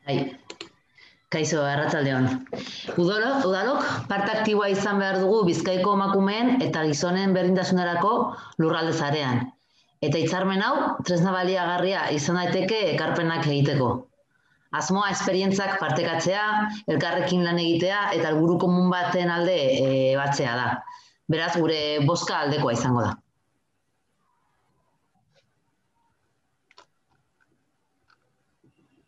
Bai, kaixo, arratsaldeon. Udalok parte aktiboa izan behar dugu Bizkaiko emakumeen eta gizonen berdintasunerako lurralde sarean. Eta hitzarmen hau tresna baliagarria izan daiteke ekarpenak egiteko. Asmoa esperientzak partekatzea, elkarrekin lan egitea eta helburu komun baten alde batzea da. Beraz, gure bozka aldekoa izango da.